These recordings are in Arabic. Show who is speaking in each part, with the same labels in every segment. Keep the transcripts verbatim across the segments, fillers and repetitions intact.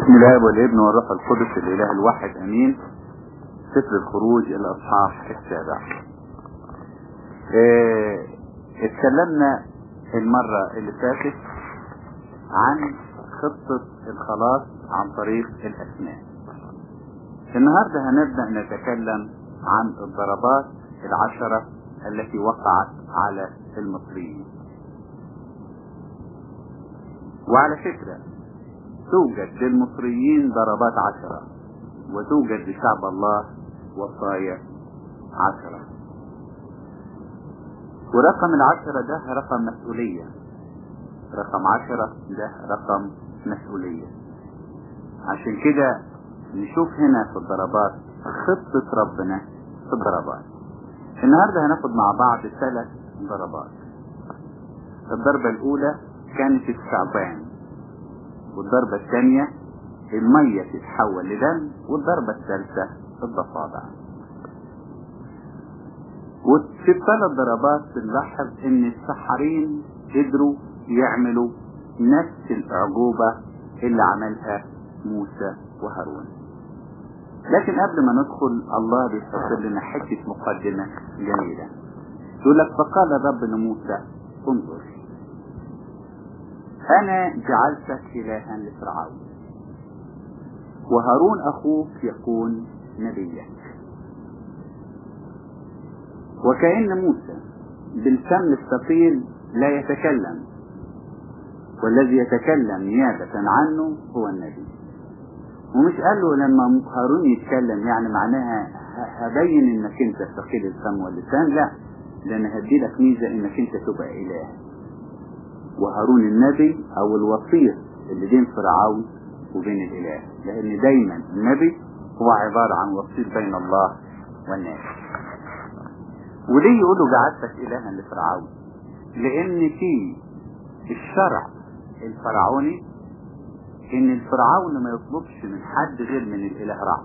Speaker 1: بسم الله والابن والروح القدس الاله الواحد امين. سفر الخروج الاصحاح السابع. اه اتكلمنا المرة اللي فاتت عن خطة الخلاص عن طريق الاسماء. النهاردة هنبدأ نتكلم عن الضربات العشرة التي وقعت على المصريين. وعلى فكرة توجد للمصريين ضربات عشرة، وتوجد لشعب الله وصايا عشرة. ورقم العشرة ده رقم مسؤولية، رقم عشرة ده رقم مسؤولية. عشان كده نشوف هنا في الضربات خطة ربنا في الضربات. النهاردة هناخد مع بعض ثلاث ضربات. الضربة الأولى كانت الثعبان، والضربة الثانية المية تتحول لدم، والضربة الثالثة الضفادع. وفي الثلاث ضربات بنلاحظ ان السحرين قدروا يعملوا نفس الأعجوبة اللي عملها موسى وهارون. لكن قبل ما ندخل الله بيحط لنا حتة مقدمة جميلة. يقول لك فقال الرب لموسى انظر أنا جعلتك إلها لفرعون، وهارون أخوك يكون نبيك. وكأن موسى بالفم الثقيل لا يتكلم، والذي يتكلم نيابة عنه هو النبي. ومش قال له لما هارون يتكلم يعني معناها هبين انك انت ثقيل الفم واللسان، لا، لأن هدي لك ميزة انك انت تبقى إله. وهارون النبي او الوسيط اللي بين فرعون وبين الاله، لان دايما النبي هو عبارة عن وسيط بين الله والناس. وليه يقولوا جعلتك الها لفرعون؟ لان في الشرع الفرعوني ان الفرعون ما يطلبش من حد غير من الاله رع.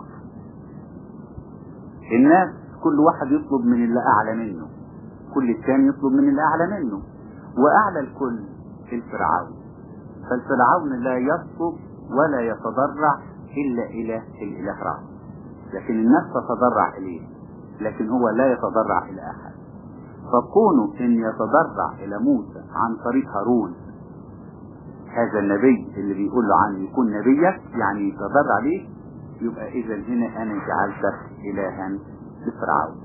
Speaker 1: الناس كل واحد يطلب من اللي اعلى منه، كل الثاني يطلب من اللي اعلى منه، واعلى الكل الفرعون. فالفرعون لا يطلب ولا يتضرع الا الى الاله رع، لكن الناس تتضرع اليه، لكن هو لا يتضرع الى احد. فكونه ان يتضرع الى موسى عن طريق هارون، هذا النبي اللي بيقول له عنه يكون نبيك يعني يتضرع ليه، يبقى اذا هنا انا جعلتك الها لفرعون.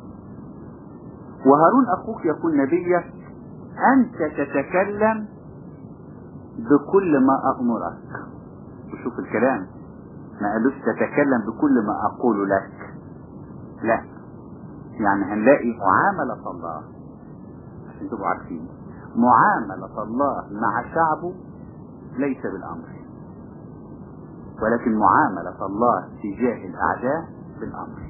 Speaker 1: وهارون اخوك يكون نبيك، أنت تتكلم بكل ما أأمرك. وشوف الكلام، ما قالوش تتكلم بكل ما أقول لك، لا، يعني هنلاقي معاملة الله، عشان تبقوا عارفين معاملة الله مع شعبه ليس بالأمر، ولكن معاملة الله تجاه الأعداء بالأمر.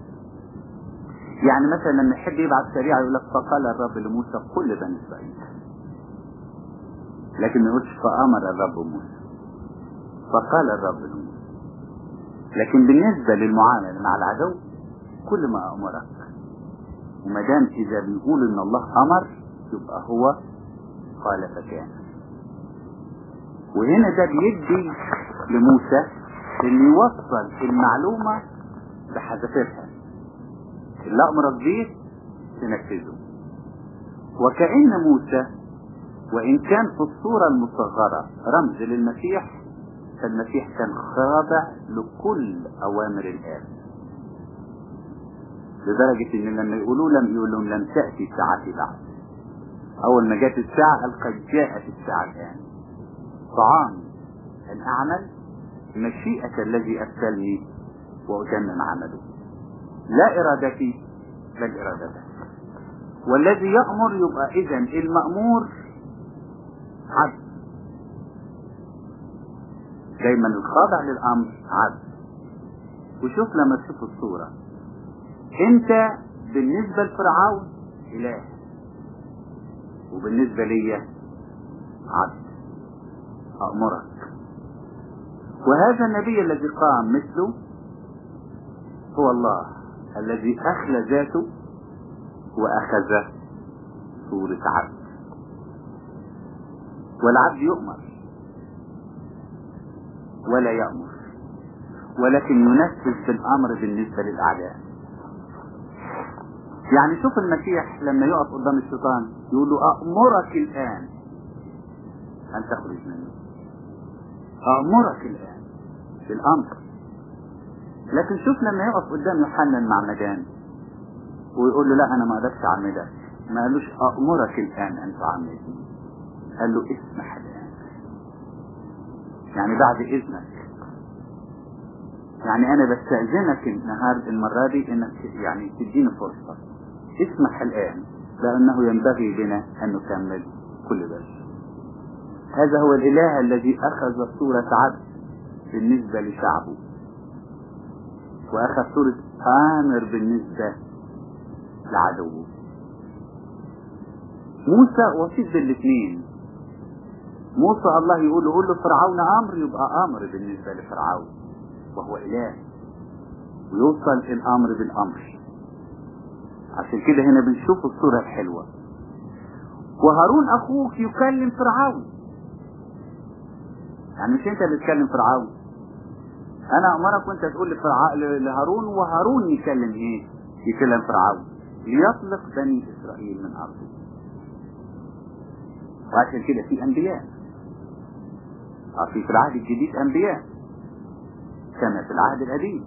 Speaker 1: يعني مثلا لما يحب يبعث سريعة يقول لك فقال الرب لموسى قل بني إسرائيل، لكن ما يقولش فأمر الرب موسى، فقال الرب لموسى. لكن بالنسبة للمعاملة مع العدو كل ما أمرك، وما دام إذا بيقول إن الله أمر يبقى هو قال فكان. وهنا ده بيدي لموسى إن يوصل المعلومة بحذافيرها، اللي أمرك بيه تنفذه. وكأن موسى وإن كان في الصورة المصغرة رمز للمسيح، فالمسيح كان خاضع لكل أوامر الآب، لدرجة إن لما يقولوا لم يقول لهم لم تأتي ساعتي بعد، أول ما جاءت الساعة قال قد جاءت الساعة الآن. طعامي أن أعمل مشيئة الذي أرسلني وأتمم عمله، لا إرادتي بل إرادته. والذي يأمر يبقى إذن المأمور عبد، دايما الخاضع للأمر عبد. وشوف لما تشوف الصورة، انت بالنسبة لفرعون إله، وبالنسبة لي عبد أأمرك. وهذا النبي الذي قام مثله هو الله الذي أخلى ذاته وأخذ صورة عبد. والعبد يؤمر، ولا يأمر، ولكن ينفذ بالأمر بالنسبة للأعداء. يعني شوف المسيح لما يقف قدام الشيطان يقول له أأمرك الآن أن تخرج منه، أأمرك الآن بالأمر. لكن شوف لما يقف قدام يوحنا المعمدان ويقول له لا أنا ما أقدرش أعمدك، ما قالوش أأمرك الآن أن تعمدني، قال له اسمح الآن، يعني بعد إذنك، يعني أنا بستأذنك النهاردة المرة دي إنك يعني تديني فرصة، اسمح الآن، لأنه ينبغي بنا أن نكمل كل ذلك. هذا هو الإله الذي أخذ صورة عبد بالنسبة لشعبه، وأخذ صورة آمر بالنسبة لعدوه. موسى وسيط بالاثنين. موسى الله يقول له قول له فرعون أمر، يبقى أمر بالنسبة لفرعون وهو إله، ويوصل الأمر بالأمر. عشان كده هنا بنشوف الصورة الحلوة. وهارون أخوك يكلم فرعون، يعني مش أنت اللي تكلم فرعون، أنا أمرك وأنت تقول لهارون، وهارون يكلم إيه؟ يكلم فرعون ليطلق بني إسرائيل من أرضه. وعشان كده في أنبياء، في العهد الجديد أنبياء كما في العهد القديم،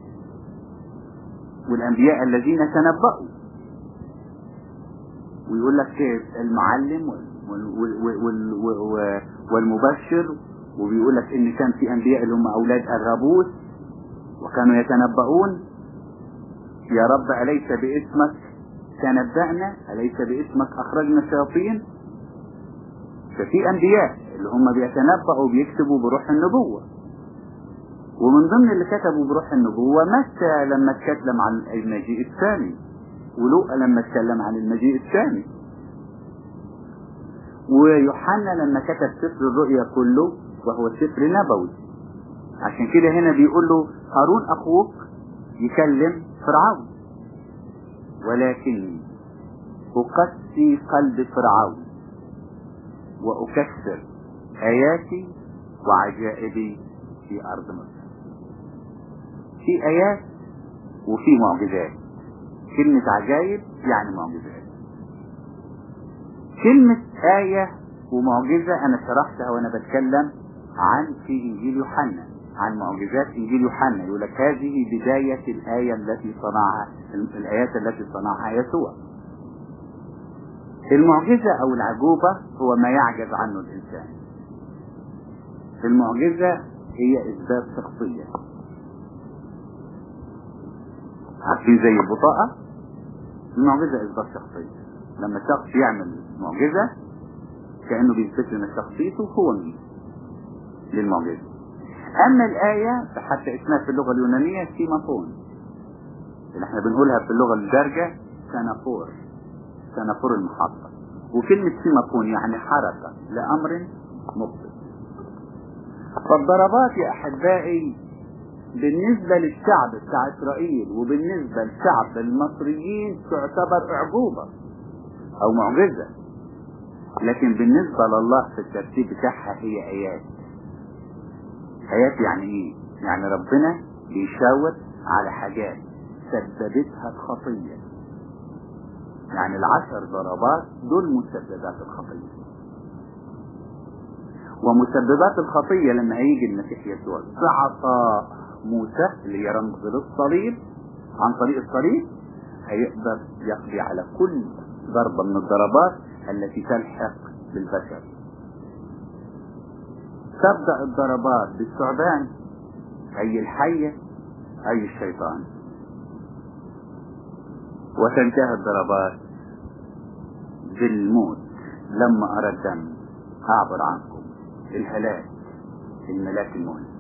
Speaker 1: والأنبياء الذين تنبأوا، ويقول لك المعلم والمبشر، وبيقول لك إن كان في أنبياء اللي هم أولاد الرابوس وكانوا يتنبؤون يا رب أليس باسمك تنبأنا، أليس باسمك أخرجنا الشياطين. ففي أنبياء اللي هم بيتنبأوا وبيكتبوا بروح النبوة، ومن ضمن اللي كتبوا بروح النبوة متى لما اتكلم عن المجيء الثاني، ولوقا لما اتكلم عن المجيء الثاني، ويوحنا لما كتب سفر الرؤيا كله وهو سفر نبوي. عشان كده هنا بيقول له هارون أخوك يكلم فرعون، ولكني أقسي قلب فرعون وأكسر آياتي وعجائبي في أرض مصر. في آيات وفي معجزات. كلمة عجائب يعني معجزات. كلمة آية ومعجزة أنا شرحتها وأنا بتكلم عن في إنجيل يوحنا، عن معجزات إنجيل يوحنا. يقول لك هذه بداية الآية التي صنعها، الآيات التي صنعها يسوع. المعجزة أو العجوبة هو ما يعجز عنه الإنسان. المعجزة هي إثبات شخصية. عارفين زي البطاقة؟ المعجزة إثبات شخصية. لما شخص يعمل معجزة كأنه بيثبت لنا شخصيته هو مين للمعجزة. أما الآية فحتى اسمها في اللغة اليونانية سيمافون، اللي احنا بنقولها في اللغة الدارجة سنافور، سنافور المحطة. وكلمة سيمافون يعني حركة لأمر مبطل. فالضربات يا أحبائي بالنسبة للشعب بتاع إسرائيل وبالنسبة للشعب المصريين تعتبر أعجوبة أو معجزة، لكن بالنسبة لله في الترتيب بتاعها هي آيات. آيات يعني إيه؟ يعني ربنا بيشاور على حاجات سببتها الخطية. يعني العشر ضربات دول مسببات الخطية، ومسببات الخطية لما هيجي المسيح يسوع بعطاء موسى اللي هي رمز للصليب، عن طريق الصليب هيقدر يقضي على كل ضربة من الضربات التي تلحق بالبشر. تبدأ الضربات بالثعبان أي الحية أي الشيطان، وتنتهي الضربات بالموت لما أرى الدم أعبر عنكم، الهلاك الملاك المهلك.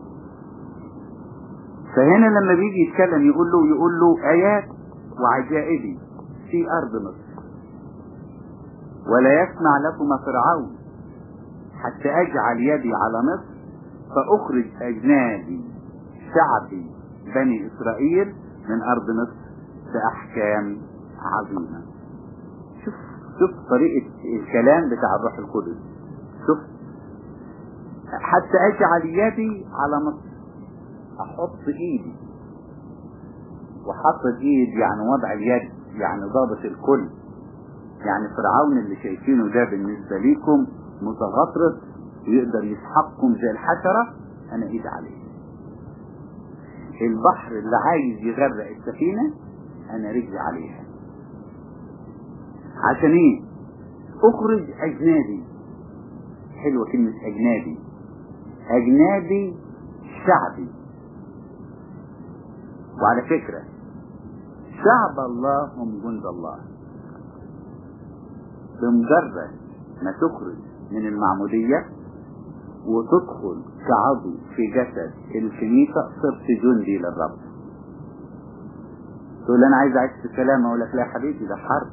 Speaker 1: فهنا لما بيجي يتكلم يقول له يقول له آيات وعجائبي في أرض مصر، ولا يسمع لكم فرعون حتى أجعل يدي على مصر فأخرج أجنادي شعبي بني إسرائيل من أرض مصر بأحكام عظيمة. شوف شوف طريقة الكلام بتاع الروح القدس. شوف حتى اجعل يدي على مصر، احط ايدي. وحط الايد يعني وضع اليد، يعني ضابط الكل. يعني فرعون اللي شايفينه ده بالنسبة ليكم متغطرس ويقدر يسحقكم زي الحشرة، انا ايد عليه. البحر اللي عايز يغرق السفينة انا رجلي عليها. عشان ايه؟ اخرج اجنادي. حلوة كلمة اجنادي. اجنادي شعبي. وعلى فكرة شعب الله هم جند الله. بمجرد ما تخرج من المعمودية وتدخل كعضو في جسد الكنيسة صرت جندي للرب. تقول انا عايز اعيش في سلام، اقول لك لا حبيبي، ده حرب.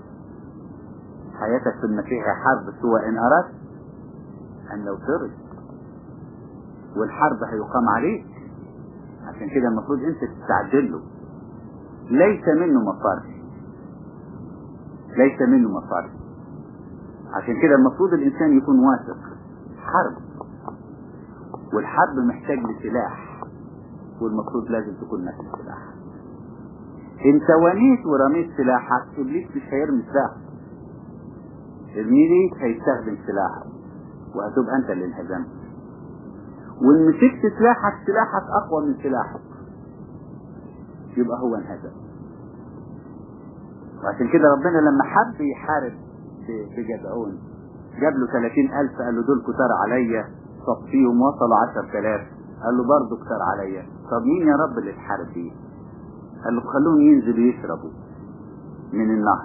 Speaker 1: حياتك في المسيح حرب، سواء ان اردت ان لو ترد، والحرب هيقام عليك. عشان كده المفروض انت تستعجل له. ليس منه مفر، ليس منه مفر. عشان كده المفروض الانسان يكون واثق. حرب، والحرب محتاج لسلاح، والمفروض لازم تكون نفس السلاح. انت ونيت ورميت سلاحك، ابليس مش هيرمي سلاحه. ابليس هيستخدم سلاحه وهتبقى انت اللي انهزمت. وان مسكت سلاحك، سلاحك اقوى من سلاحك، يبقى هو انهزم. وعشان كده ربنا لما حب يحارب في جدعون جاب له ثلاثين ألف، قال له دول كتار عليا، صفيهم وصلوا عشر آلاف. قال له برضه كتار عليا. طب مين يا رب اللي تحارب بيه؟ قال له خلوهم ينزلوا يشربوا من النهر،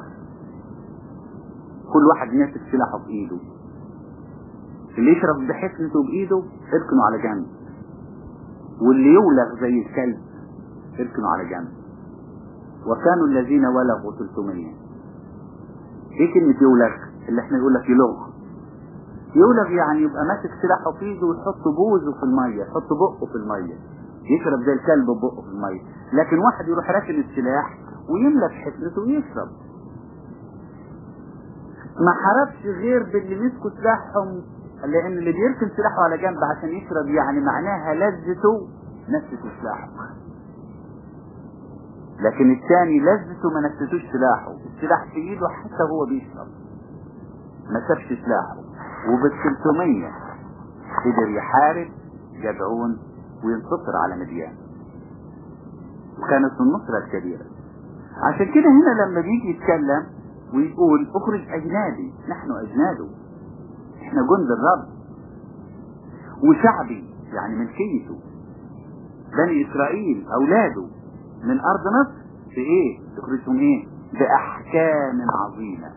Speaker 1: كل واحد ماسك سلاحه بايده. اللي يشرب بحكمته بايده اركنوا على جنب، واللي يولغ زي الكلب اركنوا على جنب. وكانوا الذين ولغوا ثلاثمية. ايه كلمة يولغ؟ اللي احنا يقول لك يلغ. يولغ يعني يبقى ماسك سلاحه في ايده ويحط بوزه في المية، يحط بقه في المية، يشرب زي الكلب ببقه في المية. لكن واحد يروح راكن السلاح ويملك حكمته ويشرب. ما حاربش غير باللي مسكوا سلاحهم، لان اللي بيركن سلاحه على جنب عشان يشرب يعني معناها لذته نفسه سلاحه. لكن الثاني لذته ما نفستوش سلاحه، السلاح في ايده حتى هو بيشرب، ما سابش سلاحه. وبالثلاثمية قدر يحارب جدعون وينتصر على مديان، وكانت النصرة الكبيرة. عشان كده هنا لما بيجي يتكلم ويقول اخرج اجنادي، نحن اجناده، احنا جند الرب. وشعبي يعني ملكيته، بني اسرائيل اولاده من ارض مصر. في ايه؟ تخرجهم ايه؟ باحكام عظيمة.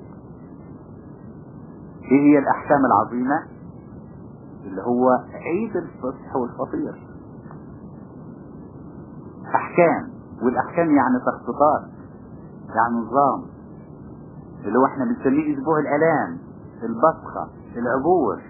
Speaker 1: ايه هي الاحكام العظيمة؟ اللي هو عيد الفصح والفطير. احكام، والاحكام يعني تخطيطات، يعني نظام، اللي هو احنا بنسميه اسبوع الالام، البصخة، العبور.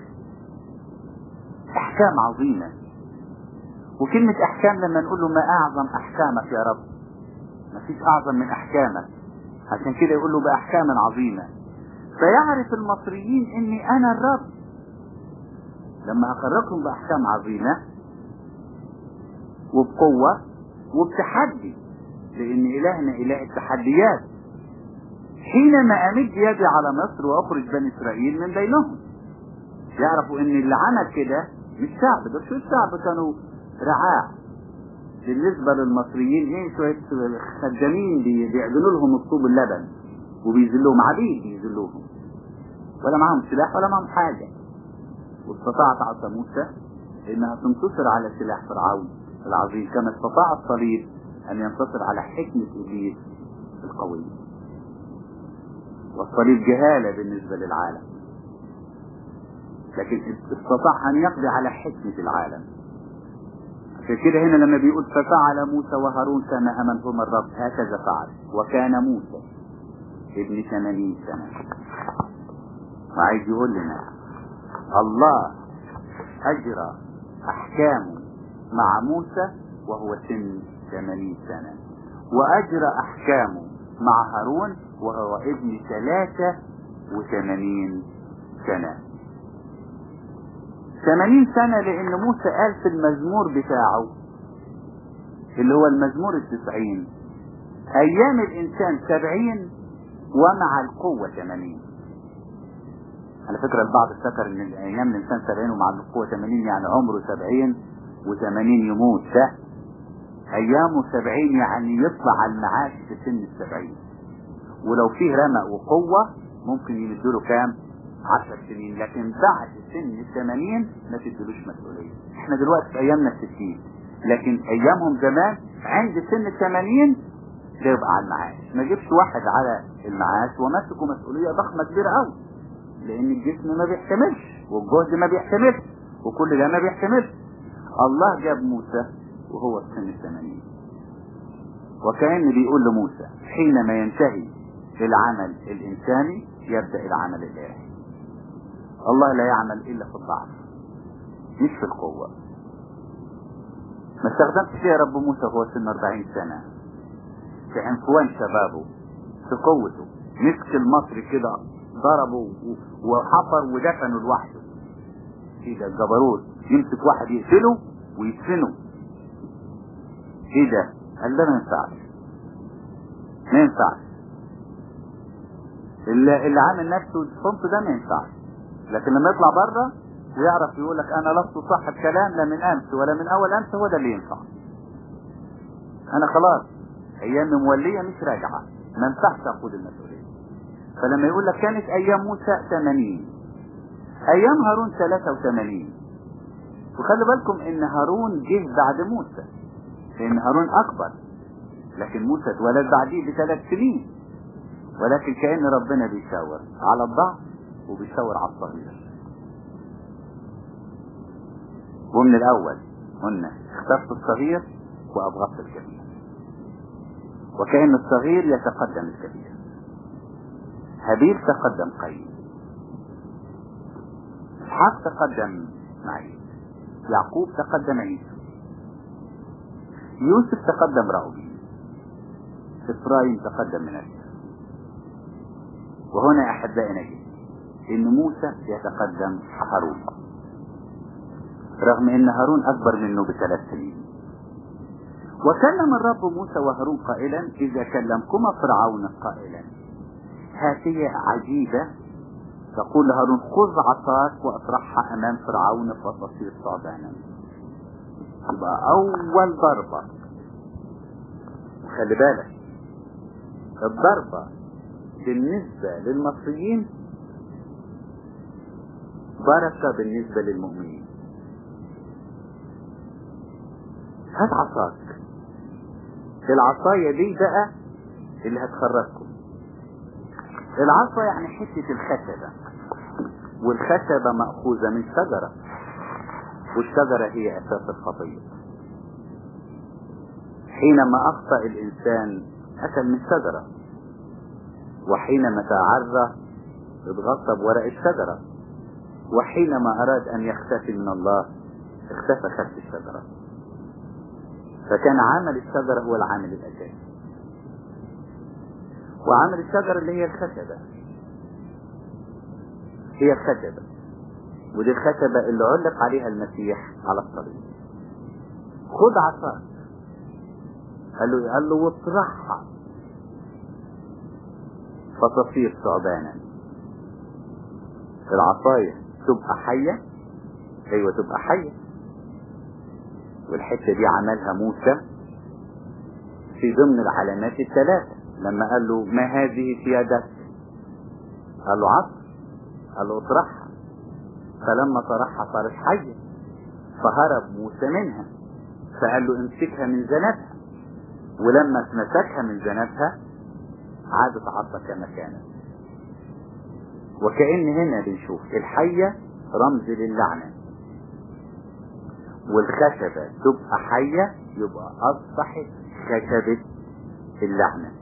Speaker 1: احكام عظيمة. وكلمة احكام لما نقول له ما اعظم احكامك يا رب، ما فيش اعظم من احكامك. عشان كده يقول له باحكام عظيمة. فيعرف المصريين اني انا الرب لما هخرجهم باحكام عظيمة وبقوة وبتحدي، لان الهنا اله التحديات. حينما امد يدي على مصر واخرج بني اسرائيل من بينهم، يعرفوا ان اللي عمل كده مش شعب، ده شو الشعب كانوا رعاع بالنسبة للمصريين. ايه شوية خدامين بيعدلوا لهم الطوب اللبن وبيذلوهم، عبيد بيذلوهم، ولا معهم سلاح ولا معهم حاجة. واستطاعت عصا موسى انها تنتصر على سلاح فرعون العظيم، كما استطاع الصليب ان ينتصر على حكمة ابليس القوية. والصليب جهالة بالنسبة للعالم، لكن استطاع ان يقضي على حكمة العالم. عشان كده هنا لما بيقول ففعل موسى وهارون كما امرهم الرب هكذا فعل. وكان موسى ابن ثمانين سنة. وعايز يقول لنا الله اجرى احكامه مع موسى وهو سن ثمانين سنة، واجرى احكامه مع هارون وهو ابن ثلاثة وثمانين سنة. ثمانين سنة لان موسى قال في المزمور بتاعه اللي هو المزمور التسعين ايام الانسان سبعين ومع القوة ثمانين. على فكرة البعض افتكر ان ايام الانسان سبعين ومع القوة ثمانين يعني عمره سبعين وثمانين يموت. لا، ايامه سبعين يعني يطلع على المعاش في سن السبعين، ولو فيه رمق وقوة ممكن يمدوله كام؟ عشر سنين، لكن بعد سن الثمانين ما تدلوش مسؤولية. احنا دلوقتي في ايامنا الستين، لكن ايامهم زمان عند سن الثمانين ده يبقى على المعاش. ما جبش واحد على المعاش ومسكوا مسؤولية ضخمة كبيرة قوي، لان الجسم ما بيحتملش والجهد ما بيحتملش وكل ده ما بيحتملش. الله جاب موسى وهو في سن الثمانين، وكأن بيقول لموسى حينما ينتهي العمل الانساني يبدأ العمل الالهي. الله لا يعمل الا في الضعف مش في القوة. ما استخدمتش يا رب موسى وهو سن أربعين سنة في عنفوان شبابه في قوته، مسك المصري كده ضربه وحفر ودفنه لوحده كده. الجبروت يمسك واحد يقتله ويدفنه. ايه ده؟ قال ده ما ينفعش ما ينفعش. اللي, اللي عامل نفسه الصمت ده ما ينفعش، لكن لما يطلع بره ويعرف يقول لك انا لست صاحب كلام لا من امس ولا من اول امس، هو ده اللي ينفع. انا خلاص ايام مولية مش راجعة، ما ينفعش اخد المسؤولية. فلما يقول لك كانت ايام موسى ثمانين، ايام هارون ثلاثة وثمانين. وخلي بالكم ان هارون جه بعد موسى، لان هارون اكبر، لكن موسى اتولد بعديه بثلاث سنين. ولكن كأن ربنا بيشاور على الضعف وبيشاور على الصغير. ومن الاول قلنا اخترت الصغير وابغضت الكبير، وكأن الصغير يتقدم الكبير. هابيل تقدم قايين، اسحاق تقدم معين، يعقوب تقدم عيسى، يوسف تقدم راؤوبين، إفرايم تقدم منسى. وهنا احبائي نجد ان موسى يتقدم هارون، رغم ان هارون اكبر منه بثلاث سنين. وكلم الرب موسى وهارون قائلا اذا كلمكما فرعون قائلا هاتية عجيبة تقول لهارون خذ عصاك واطرحها امام فرعون فتصير ثعبانا. يبقى اول ضربة، خلي بالك الضربة بالنسبة للمصريين بركة بالنسبة للمؤمنين. هات عصاك، العصاية دي بقى اللي هتخرجكم. العصا يعني حتة الخشبة، والخشبة مأخوذة من شجرة، والشجرة هي أساس الخطية. حينما أخطأ الإنسان أكل من شجرة، وحينما تعرى اتغطى بورق الشجرة، وحينما أراد أن يختفي من الله اختفى خلف الشجرة. فكان عمل الشجرة هو العامل الأساسي، وعمل الشجرة اللي هي الخشبة هي الخشبة، ودي الخشبة اللي علق عليها المسيح على الصليب. خد عصاك، قال له قال له واطرحها فتصير ثعبانا. العصاية تبقى حية، ايوه تبقى حية. والحتة دي عملها موسى في ضمن العلامات الثلاثة، لما قال له ما هذه في يدك؟ قال له عصا، قال له اطرحها، فلما طرحها صارت حية، فهرب موسى منها، فقال له امسكها من ذنبها، ولما مسكها من ذنبها عادت عصا كما كانت. وكأن هنا بنشوف الحية رمز للعنة، والخشبة تبقى حية يبقى أصبحت خشبة اللعنة.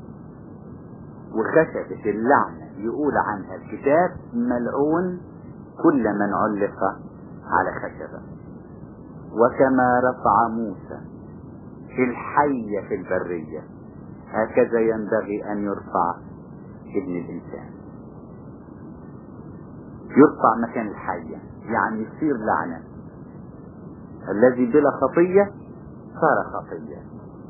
Speaker 1: وخشبة اللعنة يقول عنها الكتاب ملعون كل من علق على خشبة. وكما رفع موسى الحية في البرية هكذا ينبغي أن يرفع ابن الإنسان. يرفع مكان الحية، يعني يصير لعنة. الذي بلا خطية صار خطية.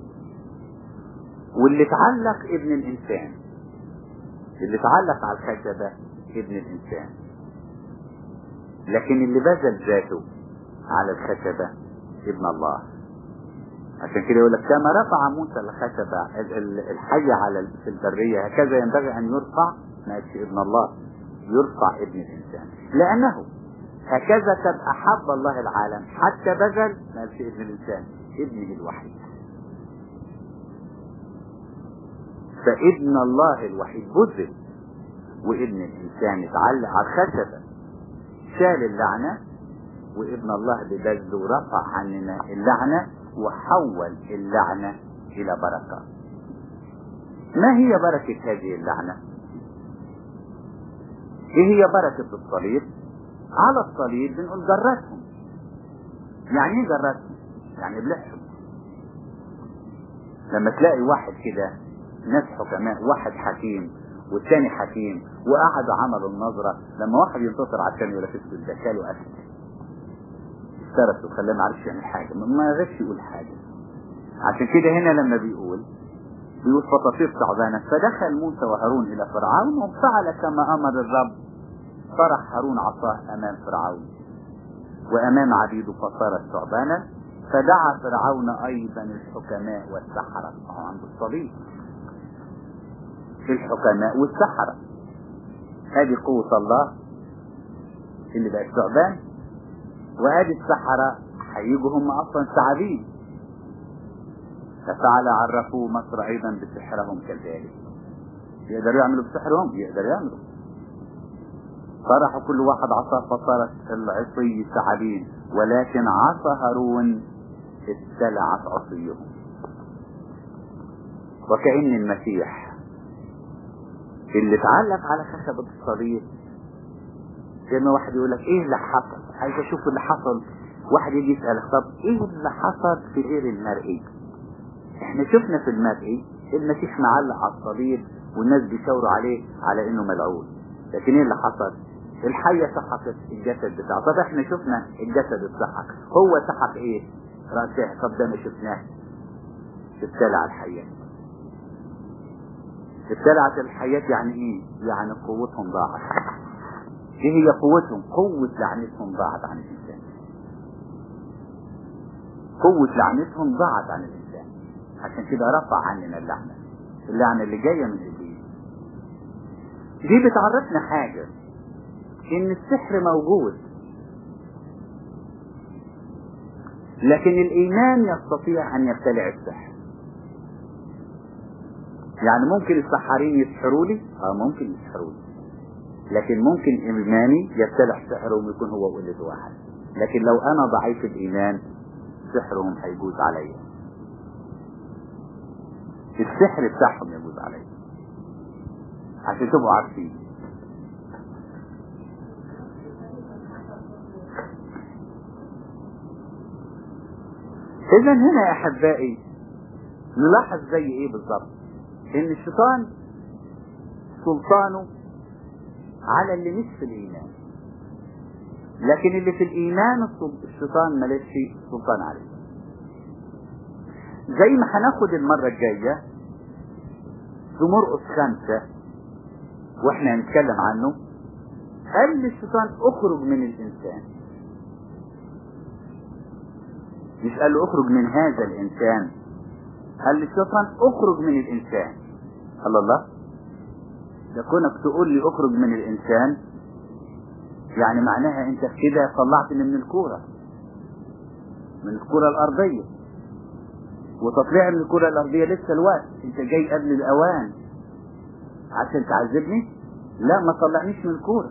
Speaker 1: واللي تعلق ابن الإنسان، اللي تعلق على الخشبة ابن الإنسان، لكن اللي بذل ذاته على الخشبة ابن الله. عشان كده يقول لك كما رفع موسى الخشبة الحية على في البرية، هكذا ينبغي أن يرفع ماشي ابن الله، يرفع ابن الإنسان، لأنه هكذا قد أحب الله العالم حتى بذل ماشي ابن الإنسان ابنه الوحيد. فابن الله الوحيد بذل، وابن الإنسان اتعلق على الخشبة شال اللعنة، وابن الله ببذله رفع عننا اللعنة وحول اللعنة إلى بركة. ما هي بركة هذه اللعنة؟ ايه هي بركة الصليب؟ على الصليب بنقول جرتهم. يعني ايه جرتهم؟ يعني بلحهم. لما تلاقي واحد كده، ناس حكماء، واحد حكيم والثاني حكيم، وقعدوا عملوا النظرة، لما واحد ينتصر عشان يقول لك اسكت ده كاله اسد استرسوا خلاه ما عرفش يعمل حاجة، ما غش يقول حاجة. عشان كده هنا لما بيقول بيقول فتصير ثعبانا، فدخل موسى وهارون الى فرعون وفعل كما امر الرب، طرح هارون عصاه امام فرعون وامام عبيده فصارت ثعبانا، فدعا فرعون ايضا الحكماء والسحرة. عند الصليب الحكماء والسحرة، هذه قوة الله اللي بقت ثعبان، وهذه السحرة هيجوا هم اصلا ثعابين. ففعل عرفوا مصر ايضا بسحرهم كذلك. يقدروا يعملوا بسحرهم؟ يقدروا يعملوا. طرحوا كل واحد عصا فصارت العصي ثعابين، ولكن عصا هارون ابتلعت عصيهم. وكأن المسيح اللي اتعلق على خشبة الصليب، زي ما واحد يقول لك ايه اللي حصل، عايز اشوف اللي حصل. واحد يجي يسأل طب ايه اللي حصل في غير المرئي؟ احنا شفنا في المرئي المسيح معلق على الصليب والناس بيشاوروا عليه على انه ملعون، لكن ايه اللي حصل؟ الحية سحقت الجسد بتاعه. طب احنا شفنا الجسد اتسحق، هو سحق ايه؟ رأسه. طب ده ما شفناه، ابتلع الحياة. ابتلعت الحياة يعني ايه؟ يعني قوتهم ضاعت. ايه هي قوتهم؟ قوة لعنتهم ضاعت عن الانسان. قوة لعنتهم ضاعت عن الانسان. عشان كده رفع عننا اللعنة، اللعنة اللي جاية من إبليس. دي بتعرفنا حاجة، ان السحر موجود، لكن الايمان يستطيع ان يبتلع السحر. يعني ممكن السحارين يسحروا لي، اه ممكن يسحروا لي، لكن ممكن ايماني يبتلع سحرهم يكون هو قلة واحد. لكن لو انا ضعيف الايمان سحرهم هيجوز عليا، السحر بتاعهم يجوز عليا. عشان تبقوا عارفين. اذا هنا يا احبائي نلاحظ زي ايه بالظبط؟ ان الشيطان سلطانه على اللي مش في الايمان، لكن اللي في الايمان الشيطان ملوش سلطان عليه. زي ما هناخد المرة الجاية في مرقس خمسة واحنا هنتكلم عنه، قال للشيطان اخرج من الانسان، مش قال له اخرج من هذا الانسان، قال للشيطان اخرج من الانسان. قال الله ده كونك تقول لي اخرج من الانسان يعني معناها انت كده طلعتني من الكورة، من الكورة الارضية، وتطلع من الكرة الأرضية لسه الوقت، انت جاي قبل الأوان عشان تعذبني. لا ما طلعنيش من الكرة،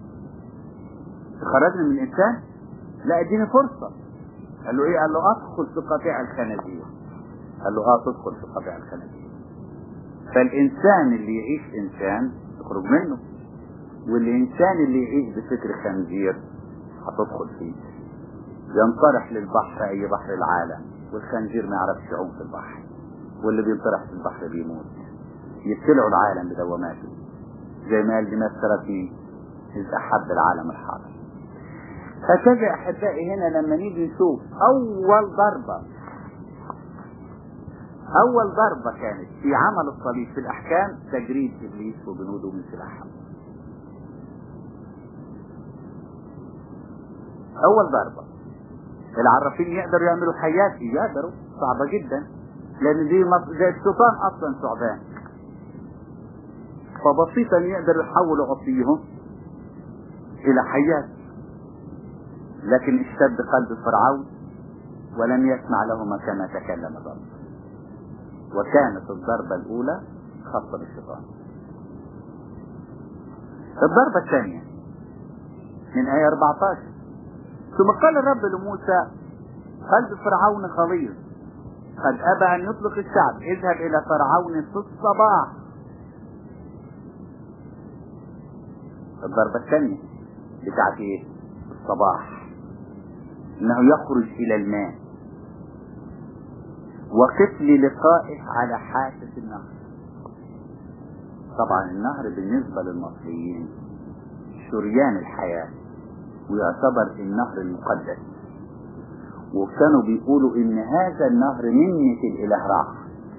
Speaker 1: تخرجني من الإنسان، لا اديني فرصة. قال له ايه؟ قال له ادخل في قطيع الخنازير. قال له اه تدخل في قطيع الخنازير. فالإنسان اللي يعيش إنسان تخرج منه، والإنسان اللي يعيش بفكر خنزير هتدخل فيه، ينطرح للبحر أي بحر العالم، والخنزير ما يعرفش يعوم في البحر، واللي بينطرح في البحر بيموت، يبتلعوا العالم بدواماته. زي ما قال ديماس ثلاثين إذ أحب العالم الحاضر. هكذا أحبائي هنا لما نيجي نشوف أول ضربة أول ضربة كانت في عمل الصليب في الأحكام تجريد إبليس وجنوده من سلاحهم. أول ضربة. العرافين يقدروا يعملوا حيات؟ يقدروا، صعبة جدا، لأن دي زي الشيطان أصلا ثعبان، فبسيطا يقدروا يحولوا عصيهم إلى حيات. لكن اشتد قلب فرعون ولم يسمع لهما كما تكلم ضرب. وكانت الضربة الأولى خاصة بالشيطان. الضربة الثانية من آية أربعة عشر: ثم قال الرب لموسى: قلب فرعون غليظ، قد أبى أن يطلق الشعب، اذهب إلى فرعون في الصباح. الضربة الثانية بتاعت ايه؟ الصباح، انه يخرج الى الماء وقف للقائه على حافة النهر. طبعا النهر بالنسبة للمصريين شريان الحياة، ويعتبر النهر المقدس، وكانوا بيقولوا ان هذا النهر منة الاله رع،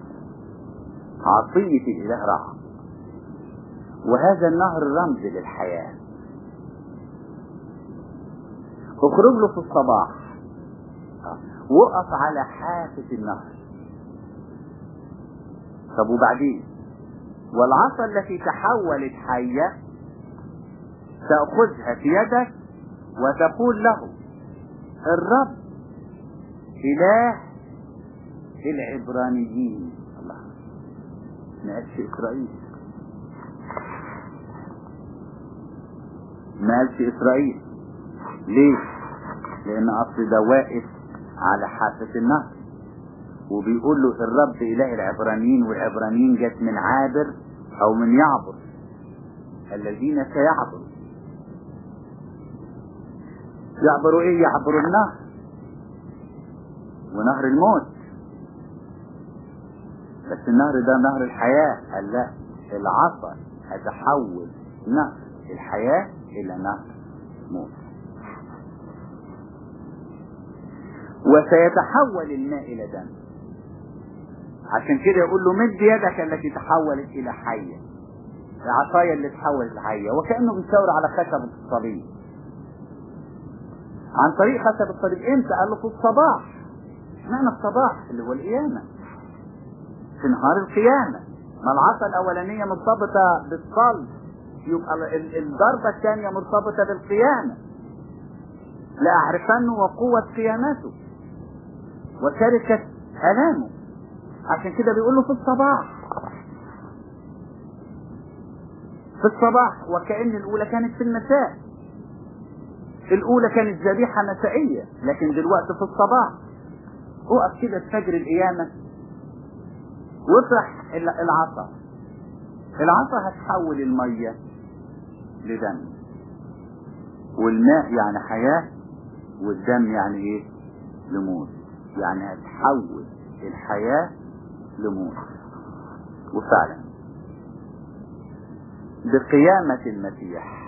Speaker 1: عطية الاله رع، وهذا النهر رمز للحياة. اخرج له في الصباح، وقف على حافة النهر. طب وبعدين؟ والعصا التي تحولت حية تأخذها في يدك وتقول له: الرب إله العبرانيين. الله، ما قالش إسرائيل، ما قالش إسرائيل. ليه؟ لأن أصل ده واقف على حافة النهر وبيقول له الرب إله العبرانيين، والعبرانيين جت من عابر أو من يعبر، الذين سيعبروا. يعبروا إيه؟ يعبروا النهر، ونهر الموت. بس النهر ده نهر الحياة. قال لا، العصا هتحول نهر الحياة إلى نهر موت، وسيتحول الماء إلى دم. عشان كده يقول له: مد يدك التي تحولت إلى حية، العصاية اللي تحولت لحية. وكأنه بيشاور على خشبة الصليب. عن طريق خشبة الصليب امتى؟ قال له: في الصباح. معنى الصباح اللي هو القيامة، في نهار القيامة. ما العصا الأولانية مرتبطة بالصلب، يبقى الضربة الثانية مرتبطة بالقيامة، لأعرفنه وقوة قيامته وشركة ألامه. عشان كده بيقول له في الصباح، في الصباح. وكأن الأولى كانت في المساء، الأولى كانت ذبيحة مسائية، لكن دلوقتي في الصباح. وقف كده تفجر القيامة واطرح العصا. العصا هتحول المية لدم، والماء يعني حياة، والدم يعني ايه؟ لموت. يعني هتحول الحياة لموت. وفعلا بقيامة المسيح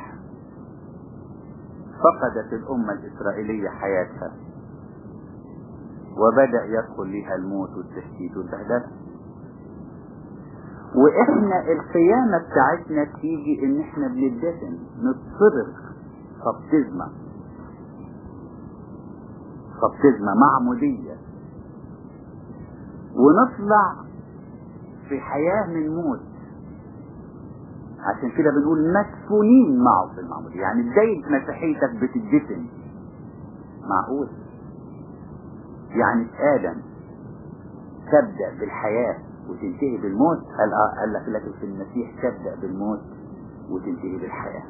Speaker 1: فقدت الأمة الإسرائيلية حياتها، وبدأ يدخل لها الموت والتشتيت والبهدلة. وإحنا القيامة بتاعتنا تيجي إن إحنا بندفن، نتصبغ بابتزمة، بابتزمة معمودية، ونطلع في حياة من موت. عشان كده بنقول مدفونين معه في المعمودية. يعني بداية مسيحيتك بتدفن. معقول؟ يعني آدم تبدأ بالحياة وتنتهي بالموت. قال اه قال لك لكن في المسيح تبدأ بالموت وتنتهي بالحياة.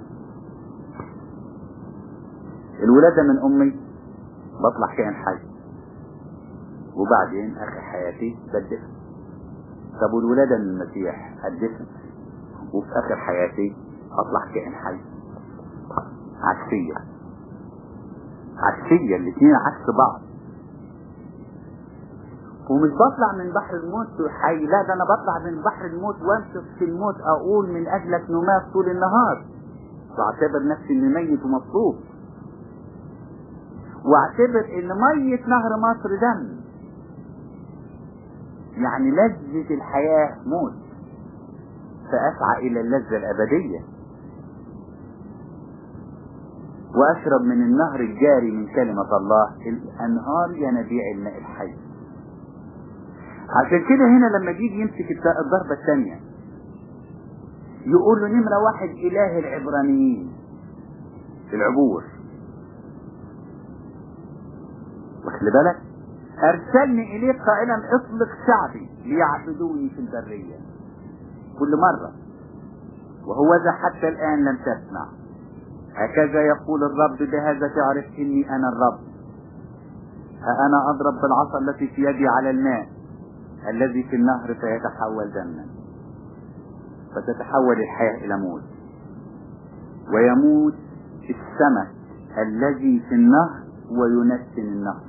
Speaker 1: الولادة من أمي بطلع كائن حي، وبعدين آخر حياتي بدفن. طب والولادة من المسيح الدفن، وفي آخر حياتي أطلع كائن حي. عكسية، عكسية، الاثنين عكس بعض. ومش بطلع من بحر الموت حي، لا، ده أنا بطلع من بحر الموت وامسك في الموت أقول: من أجلك نمات طول النهار. واعتبر نفسي اني ميت ومطلوب، واعتبر ان مية نهر مصر دم، يعني لذة الحياة موت، فاسعى الى اللذة الابدية واشرب من النهر الجاري من كلمة الله، الانهار ينابيع الماء الحي. عشان كده هنا لما يجي يمسك الضربة الثانية يقول له نمرة واحد اله العبرانيين، العبور، واخد بالك، ارسلني اليك قائلا اطلق شعبي ليعبدوني في البرية كل مرة، وهو ذا حتى الان لم تسمع. هكذا يقول الرب بهذا تعرف اني انا الرب، ها انا اضرب بالعصا التي في يدي على الماء الذي في النهر فيتحول دما، فتتحول الحياة الى موت، ويموت السمك الذي في النهر وينتن النهر،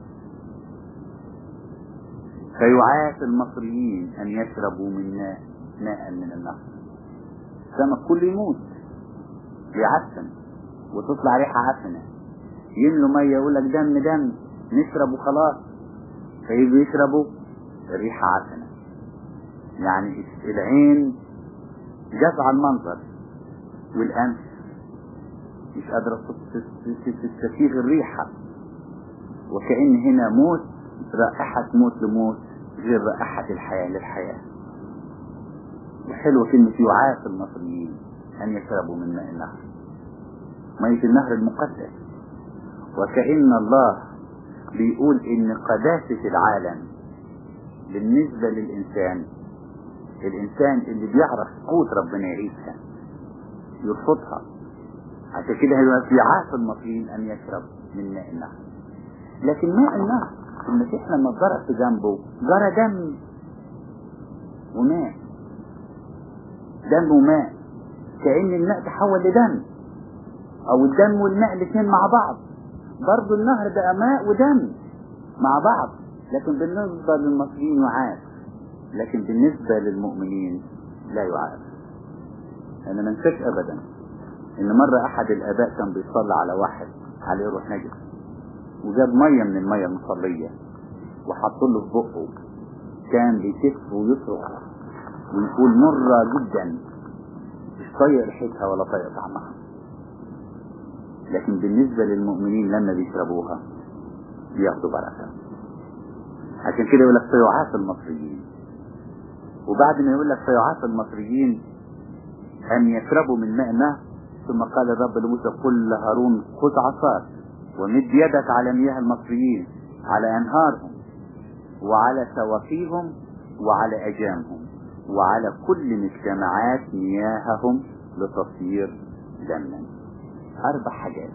Speaker 1: فيعاف المصريين ان يشربوا من ماء ماء من النهر. السمك كله يموت يعفن وتطلع ريحة عفنة، يملوا مية يقول لك دم دم نشرب وخلاص، فيجوا يشربوا الريحة عفنة، يعني العين جاز على المنظر والأنف مش قادرة تستفيغ الريحة، وكأن هنا موت، رائحة موت لموت غير رائحة الحياة للحياة. وحلوة كلمة يعاف المصريين أن يشربوا من ماء النهر، مية النهر المقدس. وكأن الله بيقول إن قداسة العالم بالنسبة للإنسان، الإنسان اللي بيعرف قوت ربنا يعيشها يرفضها. عشان كده هيبقى في عاف المصريين أن يشرب من ماء النهر. لكن ماء النهر المسيح لما اتضرب في جنبه جرى دم وماء، دم وماء، كأن الماء تحول لدم، او الدم والماء الاثنين مع بعض. برضو النهر بقى ماء ودم مع بعض، لكن بالنسبة للمصريين يعاف، لكن بالنسبة للمؤمنين لا يعاف. انا ما انساش ابدا ان مرة احد الاباء كان بيصلي على واحد عليه روح نجس، وجاب مية من المية المصلية وحط له في بقه، كان بيكف ويصرخ ويقول مرة جدا مش طايق ريحتها ولا طايق طعمها. لكن بالنسبة للمؤمنين لما بيشربوها بياخدوا بركة. عشان كده يقول لك فيعاف المصريين، وبعد ما يقول لك فيعاف المصريين أن يشربوا من ماء النهر، ثم قال الرب لموسى قل لهارون خذ عصاك ومد يدك على مياه المصريين، على أنهارهم وعلى سواقيهم وعلى أجامهم وعلى كل مجتمعات مياههم لتصير دما. أربع حاجات.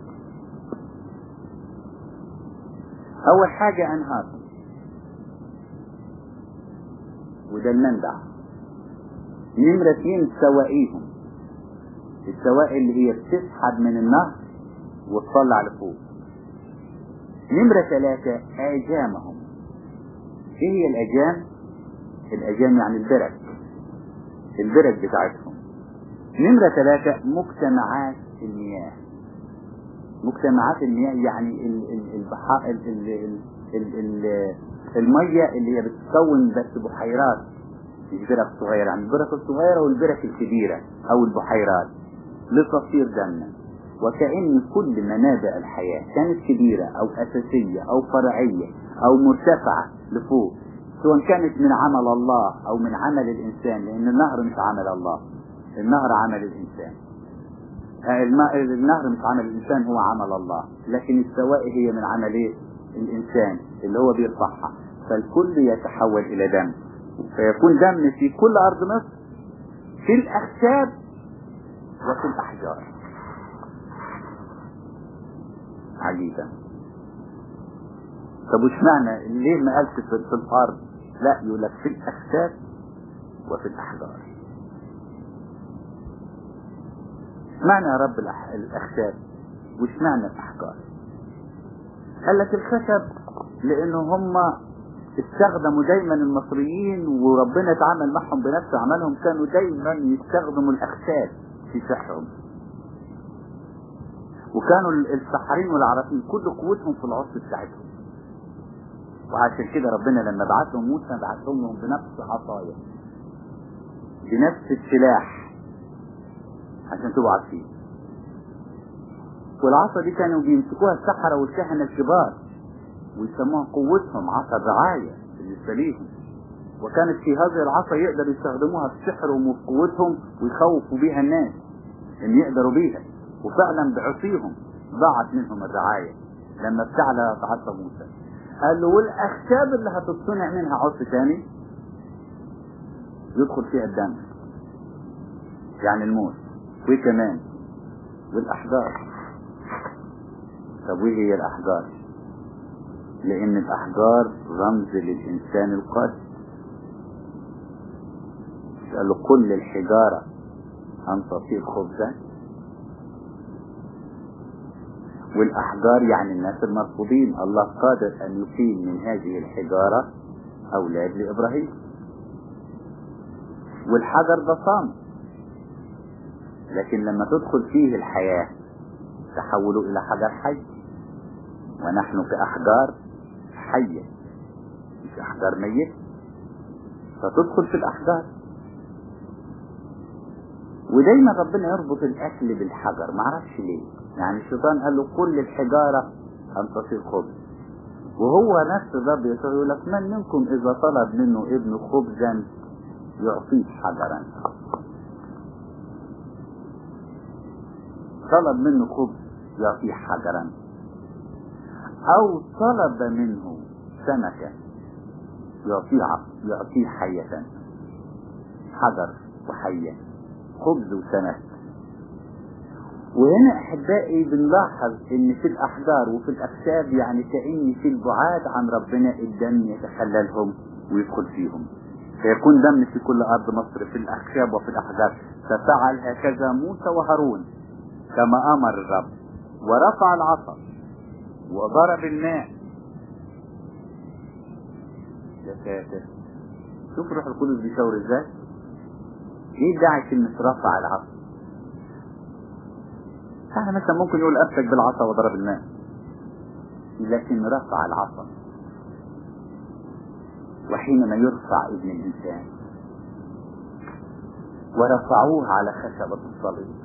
Speaker 1: أول حاجة أنهارهم، وده المنبع. نمرة اثنين سوائيهم، السوائل اللي هي بتسحب من النهر وتطلع لفوق. نمرة ثلاثة آجامهم. ايه هي الأجام؟ الأجام يعني البرك، البرك بتاعتهم. نمرة ثلاثة مجتمعات المياه. مجتمعات المياه يعني البحار، المية اللي هي بتكون بس بحيرات، مش برك صغيرة، يعني البرك الصغيرة والبرك الكبيرة أو البحيرات لتصير دما. وكأن كل منابع الحياة كانت كبيرة أو أساسية أو فرعية أو مرتفعة لفوق، سواء كانت من عمل الله أو من عمل الإنسان، لأن النهر مش عمل الله، النهر عمل الإنسان. النهر مش عمل الإنسان، هو عمل الله، لكن السوائل هي من عمل إيه؟ الإنسان اللي هو بيرفعها، فالكل يتحول إلى دم، فيكون دم في كل أرض مصر، في الأخشاب وفي الأحجار. عجيبة. طب وش معنى ليه ما قالش في الأرض؟ لا، يقول لك في الأخشاب وفي الأحجار. معنى يا رب الأخشاب وش معنى الأحجار؟ قال لك الخشب لأنه هم استخدموا دايما المصريين، وربنا اتعامل معهم بنفس عملهم، كانوا دايما يستخدموا الأخشاب في سحرهم. وكانوا السحارين والعرافين كل قوتهم في العصر بتاعتهم. وعشان كده ربنا لما بعثهم موسى بعثهم لهم بنفس عصايا بنفس السلاح عشان تبقوا عارفين. والعصا دي كانوا بيمسكوها السحرة والكهنة الكبار ويسموها قوتهم عصا الرعاية بالنسبة ليهم. وكانت في هذه العصا يقدروا يستخدموها في سحرهم وفي قوتهم ويخوفوا بيها الناس ان يقدروا بيها. وفعلا بعصيهم ضاعت منهم الرعاية لما ابتعل عصا موسى. قال له والاخشاب اللي هتتصنع منها عصا تاني يدخل فيها الدم يعني الموت وكمان والاحجار. طب وايه هي الاحجار؟ لان الاحجار رمز للانسان القاسي. قال له كل الحجارة ان تصير خبزا. والاحجار يعني الناس المرفوضين. الله قادر ان يقيم من هذه الحجارة اولاد لابراهيم. والحجر ده صامت لكن لما تدخل فيه الحياة تحوله الى حجر حي. ونحن كاحجار حية مش احجار ميت فتدخل في الاحجار. ودايما ربنا يربط الاكل بالحجر معرفش ليه. يعني الشيطان قال له كل الحجارة ان تصير خبز وهو نفس الرب يسوع يقول لك من منكم اذا طلب منه ابن خبزا يعطيه حجرا. طلب منه خبز يعطيه حجرا او طلب منه سمكة يعطيه يعطيه حية. حجر وحية خبز وسمك. وهنا احبائي بنلاحظ ان في الاحجار وفي الاخشاب يعني كأن في البعاد عن ربنا الدم يتخللهم ويدخل فيهم فيكون دم في كل ارض مصر في الاخشاب وفي الاحجار. ففعل هكذا موسى وهارون كما امر الرب ورفع العصا وضرب الماء. يا ساتر شوف روح القدس بيشاور ازاي. ايه داعي كلمة رفع العصا؟ احنا مثلا ممكن يقول امسك بالعصا وضرب الماء لكن رفع العصا. وحينما يرفع ابن الانسان ورفعوه على خشبة الصليب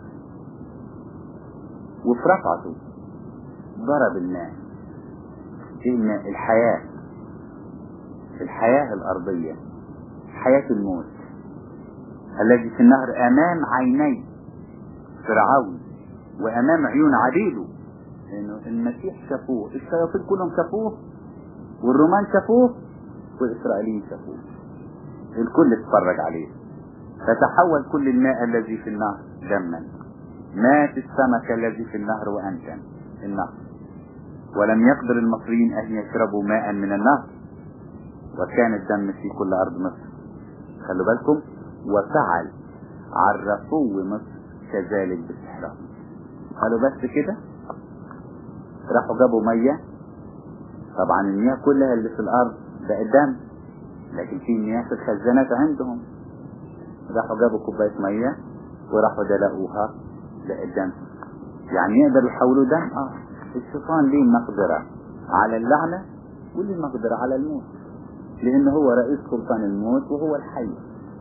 Speaker 1: وفي رفعته ضرب الماء. الماء الحياة الحياة الارضية حياة الموت الذي في النهر امام عيني فرعون وامام عيون عبيده. لانه المسيح شافوه الشياطين كلهم شافوه والرومان شافوه والاسرائيليين شافوه الكل اتفرج عليه. فتحول كل الماء الذي في النهر دما. مات السمك الذي في النهر وانتن النهر ولم يقدر المصريين ان يشربوا ماء من النهر وكان الدم في كل ارض مصر. خلوا بالكم وفعل عرفوا مصر كذلك بسحرهم. قالوا بس كده راحوا جابوا مية. طبعا المياه كلها اللي في الارض بقت دم لكن في مياه في الخزانات عندهم. راحوا جابوا كوباية مية وراحوا دلقوها بقت دم. يعني يقدروا يحولوا دم. اه الشيطان ليه مقدرة على اللعنة وليه مقدرة على الموت لان هو رئيس سلطان الموت وهو الحي.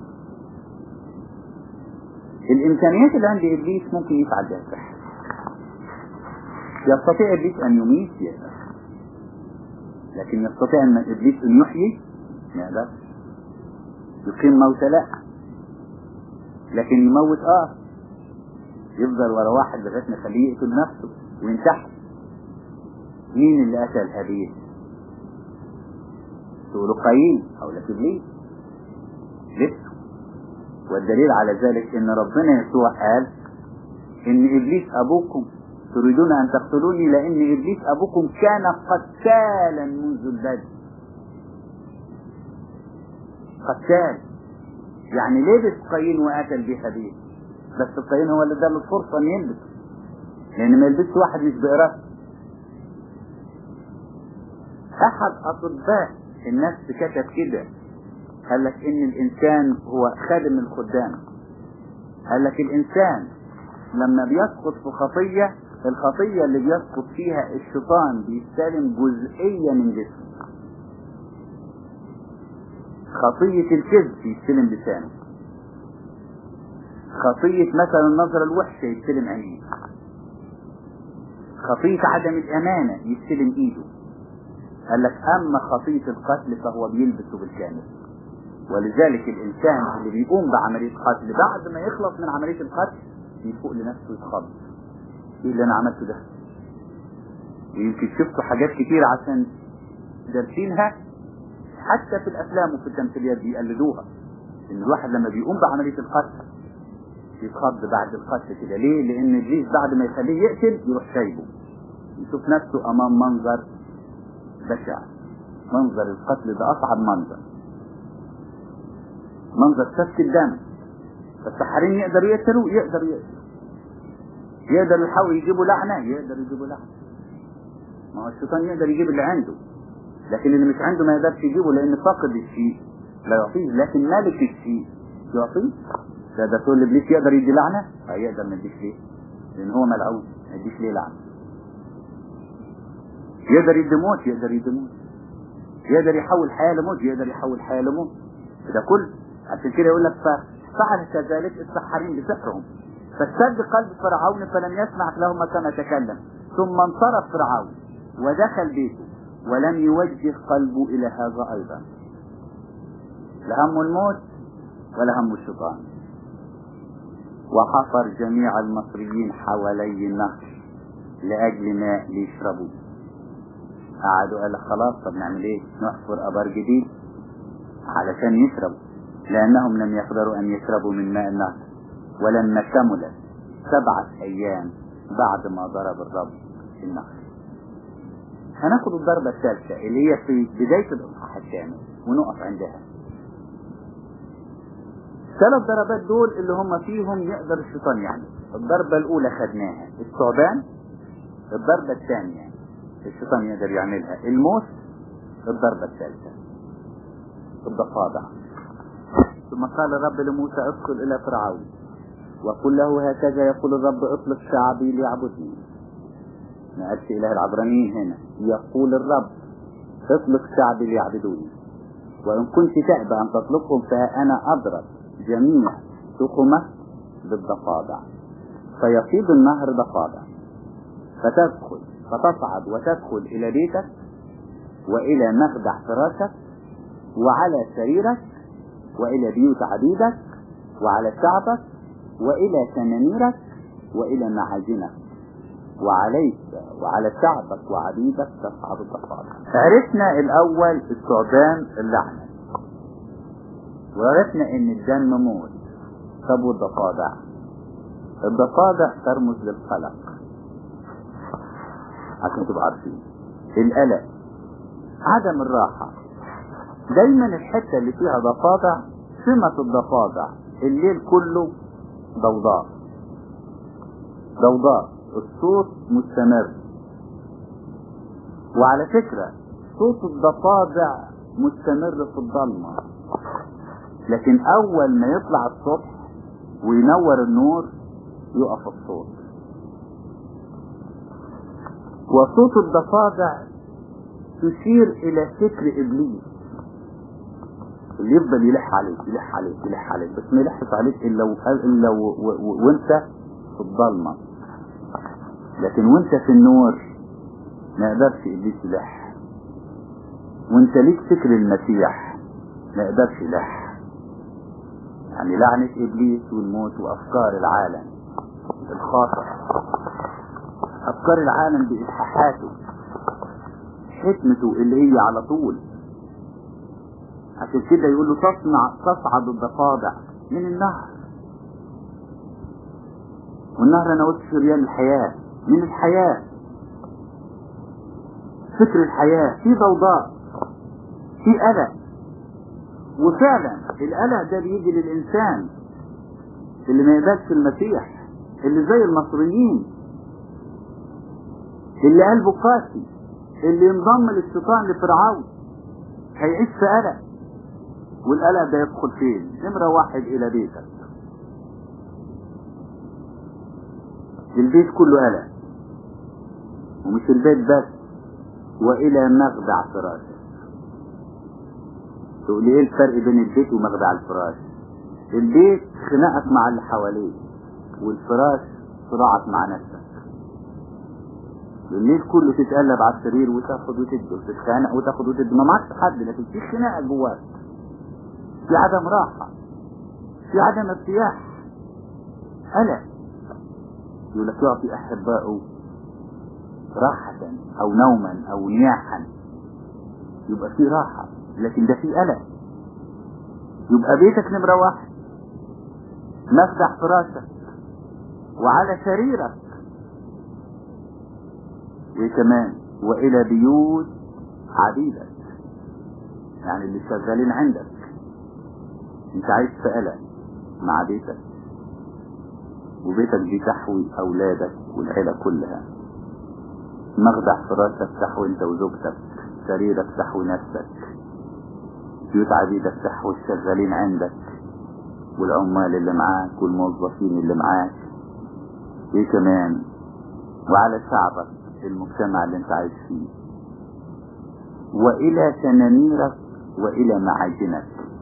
Speaker 1: الامكانيات اللي عند ابليس ممكن يفعل بها السحر. يستطيع ابليس ان يميت يقدر لكن يستطيع ان ابليس ان يحيي ما يقدرش. يقيم موتى لا لكن يموت اه يفضل ورا واحد لغايه ما يخليه يقتل نفسه وينتحر. مين اللي قتل هابيل؟ تقولوا قايين او لا ابليس لسه. والدليل على ذلك ان ربنا يسوع قال ان ابليس ابوكم تريدون ان تقتلوني لان ابليس ابوكم كان قتالا منذ البدء. قتال يعني لبس قايين وقتل به هابيل بس قايين هو اللي اداله الفرصه ان يلبس لان ما يلبسش واحد مش بإرادته. احد اطباء النفس كتب كده قال لك ان الانسان هو خادم الخدام. قال لك الانسان لما بيسقط في خطية الخطية اللي بيسقط فيها الشيطان بيستلم جزئية من جسمه. خطية الكذب يستلم لسانه، خطية مثلا النظرة الوحشة يستلم عينيه، خطية عدم الأمانة يستلم إيده. قال لك أما خطية القتل فهو بيلبسه بالكامل. ولذلك الإنسان اللي بيقوم بعملية قتل بعد ما يخلص من عملية القتل يفوق لنفسه يتخض، ايه اللي انا عملته ده؟ ويمكن شفتوا حاجات كتير عشان دارسينها حتى في الافلام وفي التمثيليات بيقلدوها، ان الواحد لما بيقوم بعملية القتل يتخض بعد القتل كده. ليه؟ لان ابليس بعد ما يخليه يقتل يروح سايبه يشوف نفسه امام منظر بشع. منظر القتل ده اصعب منظر، منظر سفك الدم. فالسحرين يقدروا يقتلوا، يقدر يقتلوا، يقدر يحاول يجيبوا لعنة، يقدر يجيبوا لعنة. ما هو الشيطان يقدر يجيب اللي عنده، لكن اللي مش عنده ما يقدرش يجيبه، لان فاقد الشيء لا يعطيه، لكن مالك الشيء يعطيه. ده ده تقول لابليس يقدر يدي لعنة؟ هيقدر ما يديش ليه؟ لان هو ملعون، ما يديش ليه لعنة. يقدر يدي موت، يقدر يدي موت. يقدر يحول حياة لموت، يقدر يحول حياة لموت. ده كل عشان كده يقول لك ففعل كذلك السحرين بسحرهم فاشتد قلب فرعون فلم يسمع لهما كما تكلم. ثم انصرف فرعون ودخل بيته ولم يوجه قلبه الى هذا ايضا. لا هم الموت ولا هم الشيطان. وحفر جميع المصريين حوالي النهر لاجل ماء ليشربوا. قعدوا قال خلاص طب نعمل ايه؟ نحفر ابار جديد علشان يشربوا، لانهم لم يقدروا ان يشربوا من ماء النهر. ولما كملت سبعة ايام بعد ما ضرب الرب النهر. هناخد الضربة الثالثة اللي هي في بداية الاصحاح الثامن ونقف عندها. ثلاث ضربات دول اللي هم فيهم يقدر الشيطان يعني. الضربة الاولى خدناها الثعبان، الضربة الثانية الشيطان يقدر يعملها الموت، الضربة الثالثة الضفادع. ثم قال الرب لموسى ادخل الى فرعون وقل له هكذا يقول الرب اطلق شعبي ليعبدني. ما قالش اله العبرانيين هنا، يقول الرب اطلق شعبي ليعبدوني، وان كنت تأبى ان تطلقهم فانا اضرب جميع تخمة بالضفادع فيصيب النهر ضفادع فتدخل فتصعد وتدخل الى بيتك والى مخدع فراشك وعلى سريرك والى بيوت عبيدك وعلى شعبك والى سنانيرك والى معاجنك وعليك وعلى شعبك وعبيدك تصعد الضفادع. عرفنا الاول الثعبان اللعنة، وعرفنا ان الدم موت. طب والضفادع؟ الضفادع ترمز للقلق، عشان تبقى عارفين القلق عدم الراحة. دايما الحتة اللي فيها ضفادع سمة الضفادع الليل كله ضوضاء ضوضاء، الصوت مستمر. وعلى فكرة صوت الضفادع مستمر في الضلمة، لكن اول ما يطلع الصبح وينور النور يقف الصوت. وصوت الضفادع تشير الى فكر ابليس اللي يفضل يلح عليك يلح عليك يلح عليك، بس ما يلحش عليك الا الا وانت في الضلمه. لكن وانت في النور ما يقدرش ابليس يلح، وانت ليك فكر المسيح ما يقدرش يلح. يعني لعنة ابليس والموت وافكار العالم الخاطئ، افكار العالم بإلحاحاته حكمته اللي هي على طول. عشان كده يقول له تصنع تصعد الضفادع من النهر. والنهر انا قلت شريان الحياة، من الحياة، فكر الحياة، في ضوضاء، في قلق. وفعلا القلق ده بيجي للإنسان اللي ما يقبلش المسيح، اللي زي المصريين، اللي قلبه قاسي، اللي ينضم للشيطان لفرعون، هيعيش في قلق. والقلق ده يدخل فين؟ نمرة واحد إلى بيتك. البيت كله قلق، ومش البيت بس، وإلى مخدع فراشك. تقول لي ايه الفرق بين البيت ومخدع الفراش؟ البيت خناقك مع اللي حواليك، والفراش صراعك مع نفسك. الليل كله تتقلب على السرير وتاخد وتدي وتتخانق وتاخد وتدي، ما معكش حد، لكن في خناقه جواك، في عدم راحه، في عدم ارتياح، قلق. يقول لك يعطي احبائه راحه او نوما او نياحا، يبقى في راحه، لكن ده في قلق. يبقى بيتك نمره واحد، مفتح فراشك وعلى سريرك. وايه كمان؟ والى بيوت عبيدك، يعني اللي شغالين عندك. انت عايش في قلق مع بيتك، وبيتك دي تحوي اولادك والعيله كلها. مخدع فراشك تحوي انت وزوجتك، سريرك تحوي نفسك، بيوت عبيدك تحوي الشغالين عندك والعمال اللي معاك والموظفين اللي معاك. ايه كمان؟ وعلى شعبك، المجتمع اللي انت عايش فيه. والى تنانيرك والى معاجنك.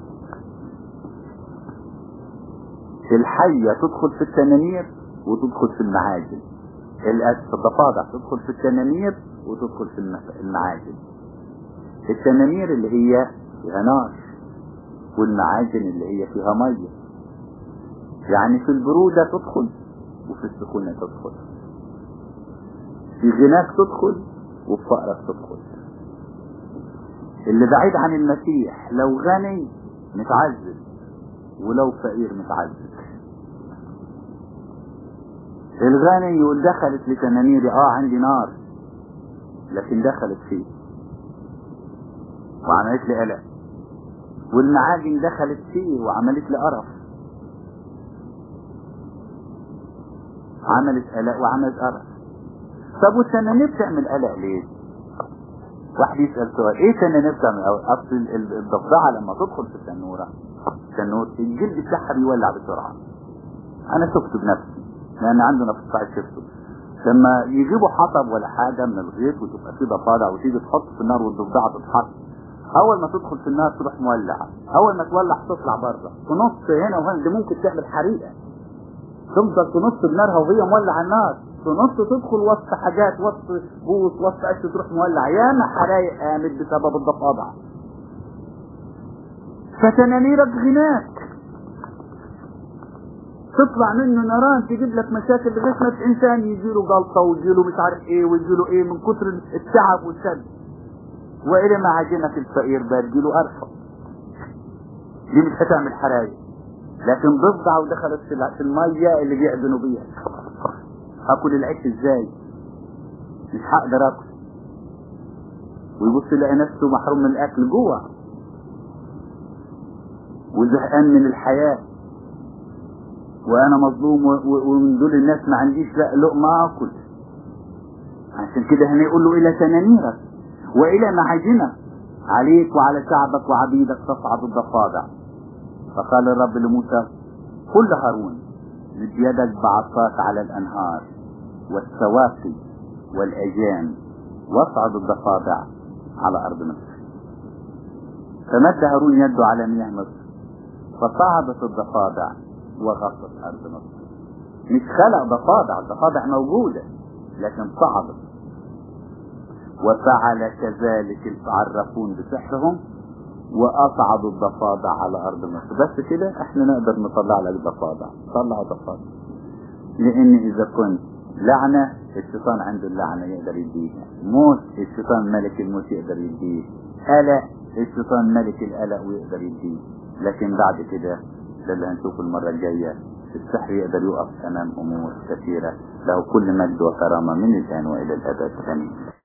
Speaker 1: الحية تدخل في التنانير وتدخل في المعاجن. الضفادع تدخل في التنانير وتدخل في المعاجن. التنانير اللي هي فيها نار، والمعاجن اللي هي فيها مية. يعني في البرودة تدخل وفي السخونة تدخل، في غناك تدخل وفي فقرك تدخل. اللي بعيد عن المسيح لو غني متعذب، ولو فقير متعذب. الغني يقول دخلت لتنانيري، اه عندي نار، لكن دخلت فيه وعملت لي قلق. والمعاجن دخلت فيه وعملت لي قرف، عملت قلق وعملت قرف. طب والتنانير بتعمل قلق ليه؟ واحد يسأل سؤال، ايه تنانير بتعمل؟ اصل الضفدعة لما تدخل في التنورة، التنور الجلد بتاعها بيولع بسرعة. انا شفته بنفسي لان عندنا في الصعيد شفته. لما يجيبوا حطب ولا حاجة من الغيط وتبقى فيه ضفادع وتيجي تحط في النار والضفدعة تتحط، اول ما تدخل في النار تروح مولعة، اول ما تولع تطلع بره تنص هنا وهنا. دي ممكن تعمل حريقة، تفضل تنص بنارها وهي مولعة النار، تنص تدخل وسط حاجات، وسط بوص، وسط عش، تروح مولع. ياما حرايق قامت بسبب الضفادع. فتنانيرك غناك تطلع منه نيران تجيب لك مشاكل لغايه ما انسان يجيله جلطه ويجيله مش عارف ايه ويجيله ايه من كتر التعب والشد. والى معاجنك الفقير بتجيله قرفه، دي مش هتعمل حرايق، لكن ضفدع ودخلت في الميه اللي بيعدنوا بيها. هاكل العيش ازاي؟ مش هقدر اكل. ويبص يلاقي نفسه محروم من الاكل، جوع وزهقان من الحياه، وانا مظلوم ومن دول الناس ما عنديش لا لقمه اكل. عشان كده هنا يقول له الى تنانيرك والى معاجنك، عليك وعلى شعبك وعبيدك تصعد الضفادع. فقال الرب لموسى قل لهارون مد يدك بعصاك على الانهار والسواقي والاجان واصعد الضفادع على ارض مصر. فمد هارون يده على مياه مصر فصعدت الضفادع وغطت ارض مصر. مش خلق ضفادع، الضفادع موجودة لكن صعدت. وفعل كذلك العرافون بسحرهم واصعدوا الضفادع على ارض مصر. بس كده احنا نقدر نطلع لك ضفادع، طلع ضفادع. لان اذا كنت لعنة الشيطان عنده اللعنة يقدر يديها، موت الشيطان ملك الموت يقدر يديه، قلق الشيطان ملك القلق ويقدر يديه. لكن بعد كده ده اللي هنشوفه المرة الجاية، السحر يقدر يقف امام امور كثيرة. له كل مجد وكرامة من الان والى الابد. امين.